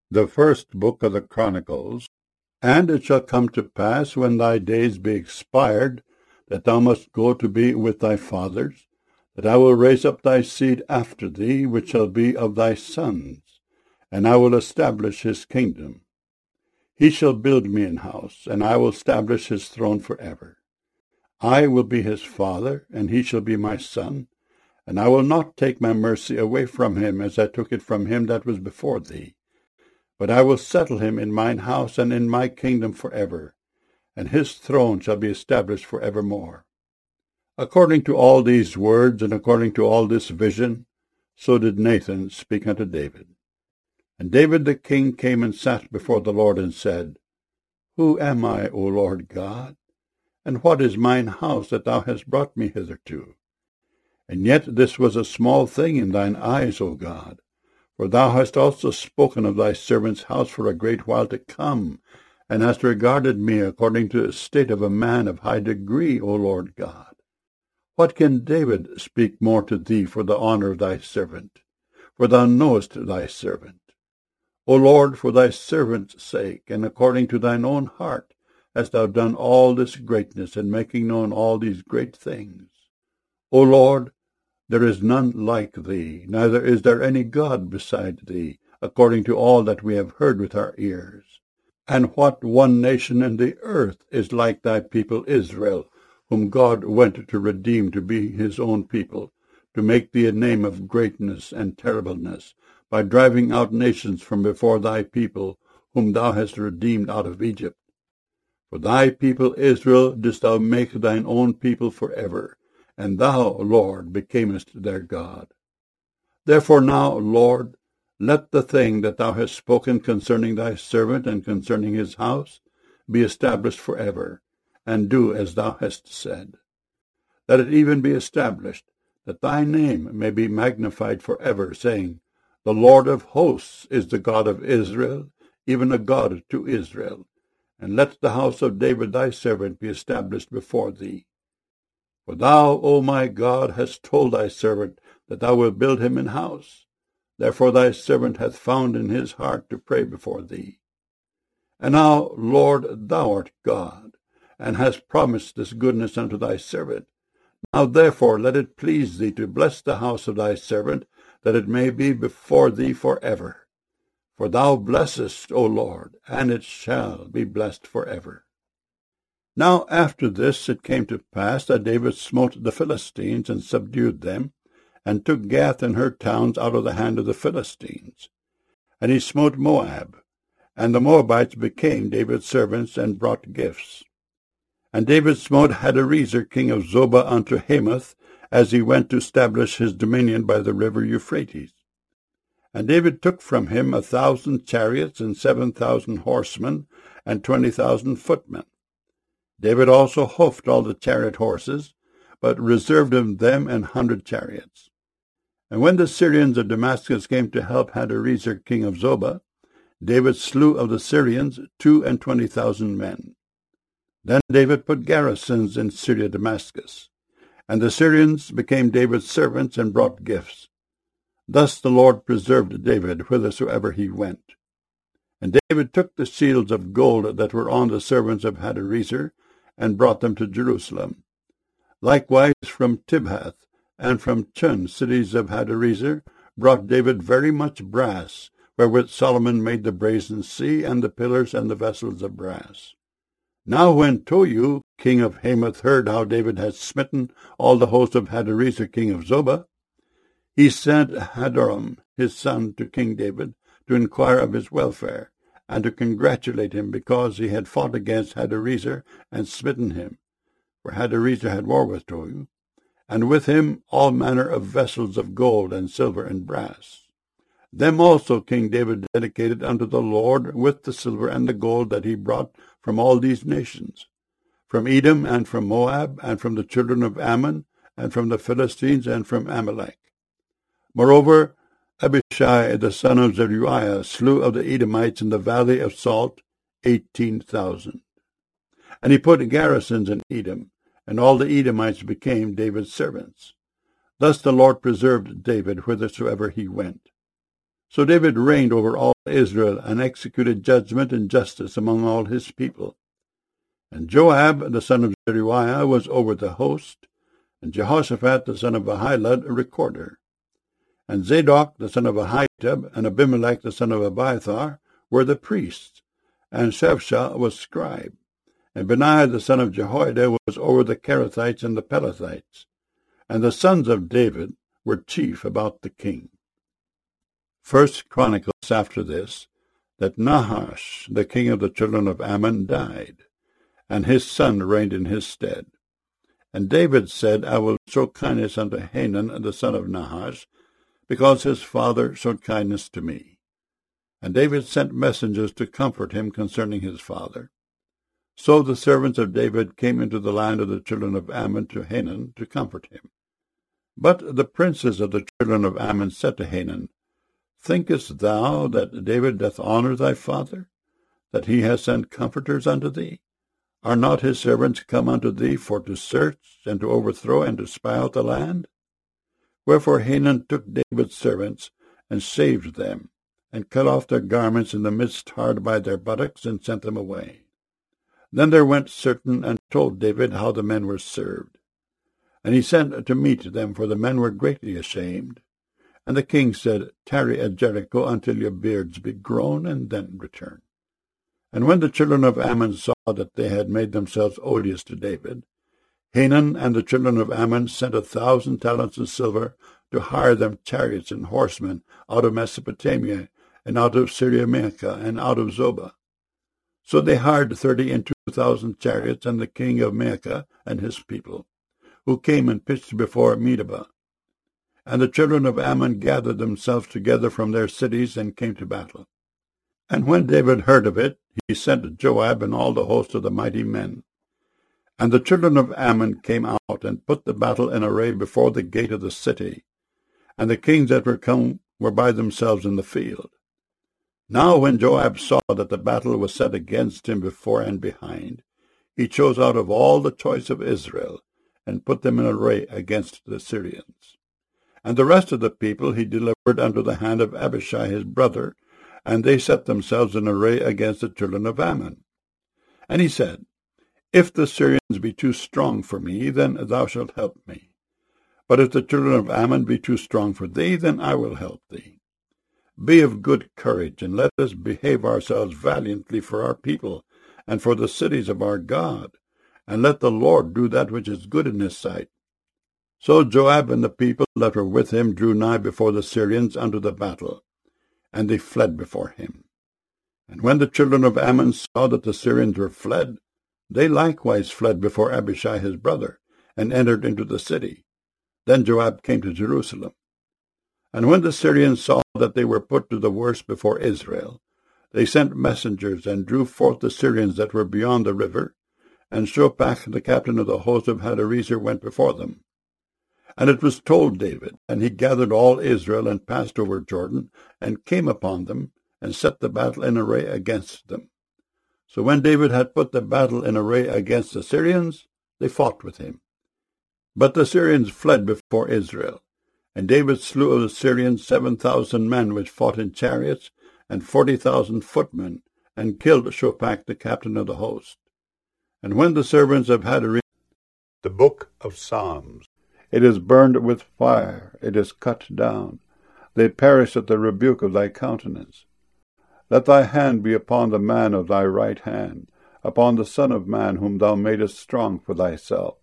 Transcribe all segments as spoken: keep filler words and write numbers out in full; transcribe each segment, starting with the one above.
The first book of the Chronicles. And it shall come to pass, when thy days be expired, that thou must go to be with thy fathers, that I will raise up thy seed after thee, which shall be of thy sons, and I will establish his kingdom. He shall build me an house, and I will establish his throne for ever. I will be his father, and he shall be my son, and I will not take my mercy away from him, as I took it from him that was before thee. But I will settle him in mine house and in my kingdom for ever, and his throne shall be established for evermore. According to all these words, and according to all this vision, so did Nathan speak unto David. And David the king came and sat before the Lord, and said, Who am I, O Lord God? And what is mine house that thou hast brought me hitherto? And yet this was a small thing in thine eyes, O God. For thou hast also spoken of thy servant's house for a great while to come, and hast regarded me according to the state of a man of high degree, O Lord God. What can David speak more to thee for the honour of thy servant? For thou knowest thy servant. O Lord, for thy servant's sake, and according to thine own heart, hast thou done all this greatness, and making known all these great things. O Lord, there is none like thee, neither is there any God beside thee, according to all that we have heard with our ears. And what one nation in the earth is like thy people Israel, whom God went to redeem to be his own people, to make thee a name of greatness and terribleness, by driving out nations from before thy people, whom thou hast redeemed out of Egypt? For thy people Israel didst thou make thine own people for ever, and thou, Lord, becamest their God. Therefore now, Lord, let the thing that thou hast spoken concerning thy servant and concerning his house be established for ever, and do as thou hast said. Let it even be established, that thy name may be magnified for ever, saying, The Lord of hosts is the God of Israel, even a God to Israel. And let the house of David thy servant be established before thee. For thou, O my God, hast told thy servant that thou wilt build him an house. Therefore thy servant hath found in his heart to pray before thee. And now, Lord, thou art God, and hast promised this goodness unto thy servant. Now therefore let it please thee to bless the house of thy servant, that it may be before thee for ever. For thou blessest, O Lord, and it shall be blessed for ever. Now after this it came to pass that David smote the Philistines, and subdued them, and took Gath and her towns out of the hand of the Philistines. And he smote Moab, and the Moabites became David's servants, and brought gifts. And David smote Hadarezer king of Zobah unto Hamath, as he went to establish his dominion by the river Euphrates. And David took from him a thousand chariots, and seven thousand horsemen, and twenty thousand footmen. David also hoofed all the chariot horses, but reserved of them an hundred chariots. And when the Syrians of Damascus came to help Hadarezer king of Zobah, David slew of the Syrians two and twenty thousand men. Then David put garrisons in Syria Damascus, and the Syrians became David's servants, and brought gifts. Thus the Lord preserved David whithersoever he went. And David took the shields of gold that were on the servants of Hadarezer, and brought them to Jerusalem. Likewise from Tibhath and from Chun, cities of Hadarezer, brought David very much brass, wherewith Solomon made the brazen sea, and the pillars and the vessels of brass. Now when Tohu, king of Hamath, heard how David had smitten all the host of Hadarezer king of Zobah, he sent Hadoram his son to King David, to inquire of his welfare, and to congratulate him, because he had fought against Hadarezer and smitten him. For Hadarezer had war with Tohu, and with him all manner of vessels of gold and silver and brass. Them also King David dedicated unto the Lord, with the silver and the gold that he brought from all these nations, from Edom, and from Moab, and from the children of Ammon, and from the Philistines, and from Amalek. Moreover, Abishai the son of Zeruiah slew of the Edomites in the valley of Salt eighteen thousand. And he put garrisons in Edom, and all the Edomites became David's servants. Thus the Lord preserved David whithersoever he went. So David reigned over all Israel, and executed judgment and justice among all his people. And Joab the son of Zeruiah was over the host, and Jehoshaphat the son of Ahilud a recorder. And Zadok the son of Ahitub, and Abimelech the son of Abiathar were the priests, and Shevshah was scribe. And Benaiah the son of Jehoiada was over the Kerethites and the Pelethites. And the sons of David were chief about the king. First Chronicles after this, that Nahash, the king of the children of Ammon, died, and his son reigned in his stead. And David said, I will show kindness unto Hanan the son of Nahash, because his father showed kindness to me. And David sent messengers to comfort him concerning his father. So the servants of David came into the land of the children of Ammon to Hanan to comfort him. But the princes of the children of Ammon said to Hanan, Thinkest thou that David doth honour thy father, that he has sent comforters unto thee? Are not his servants come unto thee for to search, and to overthrow, and to spy out the land? Wherefore Hanan took David's servants, and shaved them, and cut off their garments in the midst hard by their buttocks, and sent them away. Then there went certain, and told David how the men were served. And he sent to meet them, for the men were greatly ashamed. And the king said, Tarry at Jericho until your beards be grown, and then return. And when the children of Ammon saw that they had made themselves odious to David, Hanan and the children of Ammon sent a thousand talents of silver to hire them chariots and horsemen out of Mesopotamia, and out of Syria-Maachah, and out of Zobah. So they hired thirty and two thousand chariots, and the king of Maachah and his people, who came and pitched before Medeba. And the children of Ammon gathered themselves together from their cities, and came to battle. And when David heard of it, he sent Joab and all the host of the mighty men. And the children of Ammon came out, and put the battle in array before the gate of the city. And the kings that were come were by themselves in the field. Now when Joab saw that the battle was set against him before and behind, he chose out of all the choice of Israel, and put them in array against the Syrians. And the rest of the people he delivered unto the hand of Abishai his brother, and they set themselves in array against the children of Ammon. And he said, If the Syrians be too strong for me, then thou shalt help me. But if the children of Ammon be too strong for thee, then I will help thee. Be of good courage, and let us behave ourselves valiantly for our people, and for the cities of our God, and let the Lord do that which is good in his sight. So Joab and the people that were with him drew nigh before the Syrians unto the battle, and they fled before him. And when the children of Ammon saw that the Syrians were fled, they likewise fled before Abishai his brother, and entered into the city. Then Joab came to Jerusalem. And when the Syrians saw that they were put to the worse before Israel, they sent messengers, and drew forth the Syrians that were beyond the river, and Shobach the captain of the host of Hadarezer went before them. And it was told David, and he gathered all Israel, and passed over Jordan, and came upon them, and set the battle in array against them. So when David had put the battle in array against the Syrians, they fought with him. But the Syrians fled before Israel, and David slew of the Syrians seven thousand men which fought in chariots, and forty thousand footmen, and killed Shobach the captain of the host. And when the servants of Hadarezer, the book of Psalms, it is burned with fire, it is cut down, they perish at the rebuke of thy countenance. Let thy hand be upon the man of thy right hand, upon the Son of Man whom thou madest strong for thyself.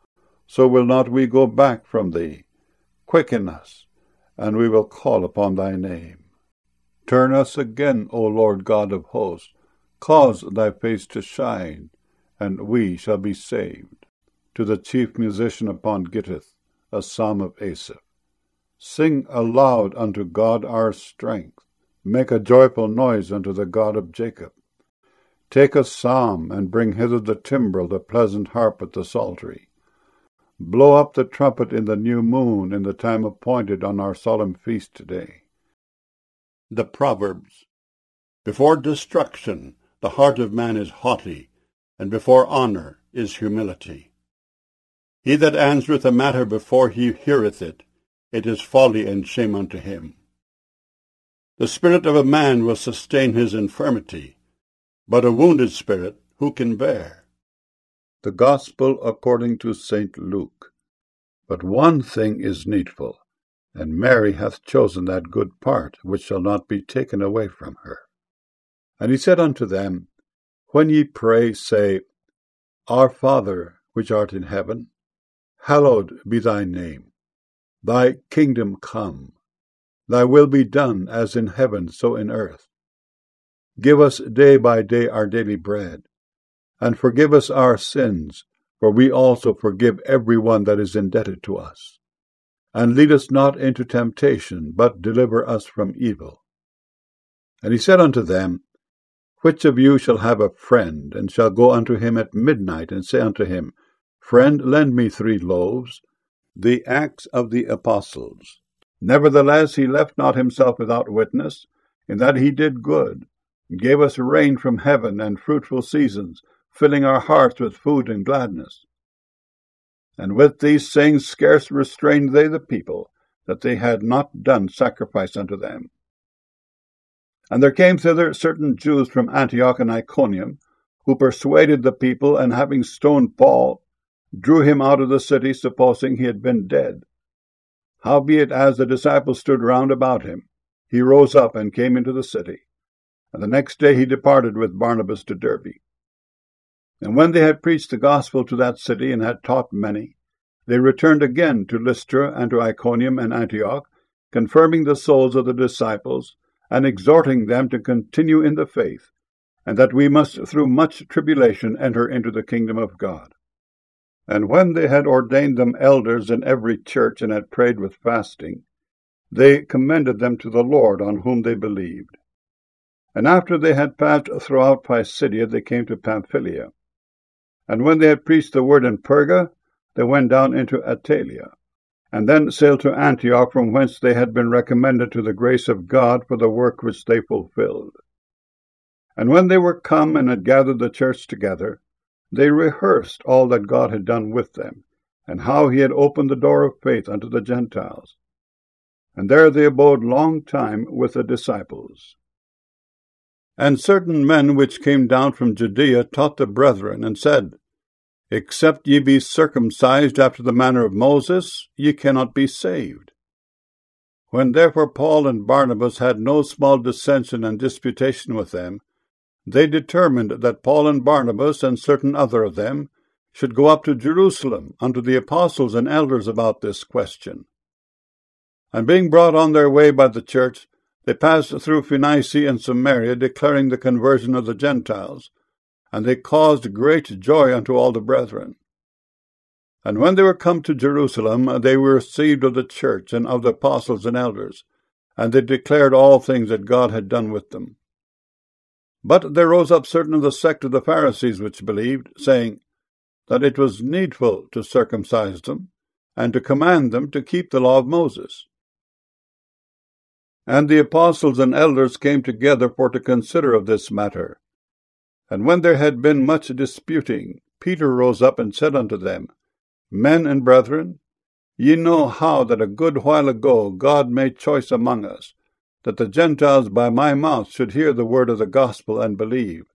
So will not we go back from thee. Quicken us, and we will call upon thy name. Turn us again, O Lord God of hosts, cause thy face to shine, and we shall be saved. To the chief musician upon Gittith, a psalm of Asaph. Sing aloud unto God our strength. Make a joyful noise unto the God of Jacob. Take a psalm, and bring hither the timbrel, the pleasant harp at the psaltery. Blow up the trumpet in the new moon, in the time appointed on our solemn feast day. The Proverbs. Before destruction the heart of man is haughty, and before honour is humility. He that answereth a matter before he heareth it, it is folly and shame unto him. The spirit of a man will sustain his infirmity, but a wounded spirit who can bear? The Gospel according to Saint Luke. But one thing is needful, and Mary hath chosen that good part, which shall not be taken away from her. And he said unto them, When ye pray, say, Our Father, which art in heaven, hallowed be thy name. Thy kingdom come. Thy will be done, as in heaven, so in earth. Give us day by day our daily bread, and forgive us our sins, for we also forgive every one that is indebted to us. And lead us not into temptation, but deliver us from evil. And he said unto them, Which of you shall have a friend, and shall go unto him at midnight, and say unto him, Friend, lend me three loaves? The Acts of the Apostles. Nevertheless he left not himself without witness, in that he did good, and gave us rain from heaven and fruitful seasons, filling our hearts with food and gladness. And with these things scarce restrained they the people, that they had not done sacrifice unto them. And there came thither certain Jews from Antioch and Iconium, who persuaded the people, and having stoned Paul, drew him out of the city, supposing he had been dead. Howbeit, as the disciples stood round about him, he rose up and came into the city. And the next day he departed with Barnabas to Derbe. And when they had preached the gospel to that city, and had taught many, they returned again to Lystra, and to Iconium and Antioch, confirming the souls of the disciples, and exhorting them to continue in the faith, and that we must through much tribulation enter into the kingdom of God. And when they had ordained them elders in every church, and had prayed with fasting, they commended them to the Lord, on whom they believed. And after they had passed throughout Pisidia, they came to Pamphylia. And when they had preached the word in Perga, they went down into Attalia, and then sailed to Antioch, from whence they had been recommended to the grace of God for the work which they fulfilled. And when they were come and had gathered the church together, they rehearsed all that God had done with them, and how he had opened the door of faith unto the Gentiles. And there they abode long time with the disciples. And certain men which came down from Judea taught the brethren, and said, Except ye be circumcised after the manner of Moses, ye cannot be saved. When therefore Paul and Barnabas had no small dissension and disputation with them, they determined that Paul and Barnabas and certain other of them should go up to Jerusalem unto the apostles and elders about this question. And being brought on their way by the church, they passed through Phoenicia and Samaria, declaring the conversion of the Gentiles, and they caused great joy unto all the brethren. And when they were come to Jerusalem, they were received of the church and of the apostles and elders, and they declared all things that God had done with them. But there rose up certain of the sect of the Pharisees which believed, saying that it was needful to circumcise them, and to command them to keep the law of Moses. And the apostles and elders came together for to consider of this matter. And when there had been much disputing, Peter rose up and said unto them, Men and brethren, ye know how that a good while ago God made choice among us, that the Gentiles by my mouth should hear the word of the gospel and believe.